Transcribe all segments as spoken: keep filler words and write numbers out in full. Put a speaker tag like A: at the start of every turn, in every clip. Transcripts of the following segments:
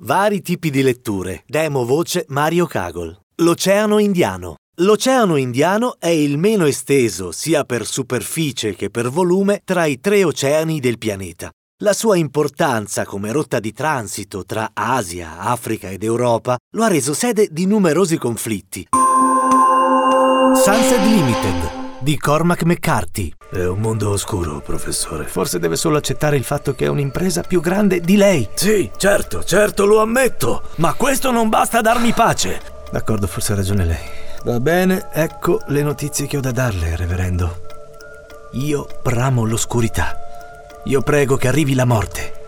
A: Vari tipi di letture. Demo voce Mario Kagol. L'Oceano Indiano. L'Oceano Indiano è il meno esteso, sia per superficie che per volume, tra i tre oceani del pianeta. La sua importanza come rotta di transito tra Asia, Africa ed Europa lo ha reso sede di numerosi conflitti. Sunset Limited di Cormac McCarthy. È un mondo oscuro, professore. Forse deve solo accettare il fatto che è un'impresa più grande di lei. Sì, certo, certo, lo ammetto. Ma questo non basta a darmi pace. D'accordo, forse ha ragione lei. Va bene, ecco le notizie che ho da darle, reverendo. Io bramo l'oscurità. Io prego che arrivi la morte.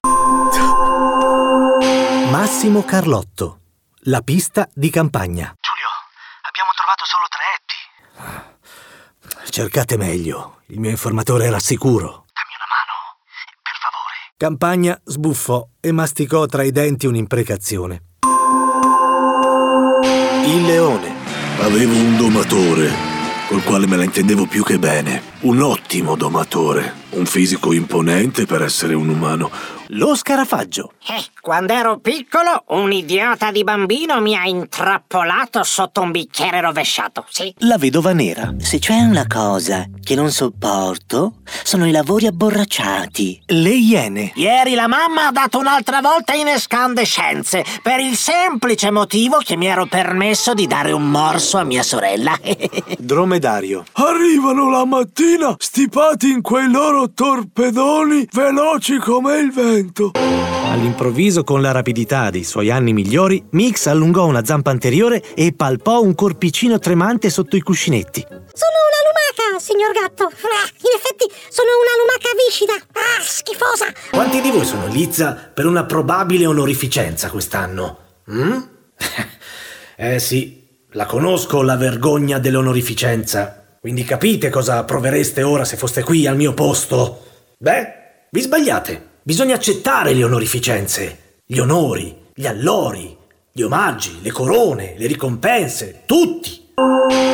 A: Massimo Carlotto. La pista di campagna.
B: Giulio, abbiamo trovato solo tre etti.
A: Cercate meglio. Il mio informatore era sicuro.
B: Dammi una mano, per favore.
A: Campagna sbuffò e masticò tra i denti un'imprecazione. Il leone.
C: Avevo un domatore, col quale me la intendevo più che bene. Un ottimo domatore. Un fisico imponente per essere un umano.
A: Lo scarafaggio.
D: Eh, quando ero piccolo, un idiota di bambino mi ha intrappolato sotto un bicchiere rovesciato, sì.
A: La vedova nera.
E: Se c'è una cosa che non sopporto, sono i lavori abborracciati.
A: Le iene.
D: Ieri la mamma ha dato un'altra volta in escandescenze, per il semplice motivo che mi ero permesso di dare un morso a mia sorella.
A: Dromedario.
C: Arrivano la mattina, stipati in quei loro torpedoni, veloci come il vento.
A: All'improvviso, con la rapidità dei suoi anni migliori, Mix allungò una zampa anteriore e palpò un corpicino tremante sotto i cuscinetti.
F: Sono una lumaca, signor gatto. Ah, in effetti sono una lumaca viscida. Ah, schifosa.
A: Quanti di voi sono lizza per una probabile onorificenza quest'anno? Mm? Eh sì, la conosco la vergogna dell'onorificenza. Quindi capite cosa provereste ora se foste qui al mio posto? Beh, vi sbagliate. Bisogna accettare le onorificenze, gli onori, gli allori, gli omaggi, le corone, le ricompense, tutti.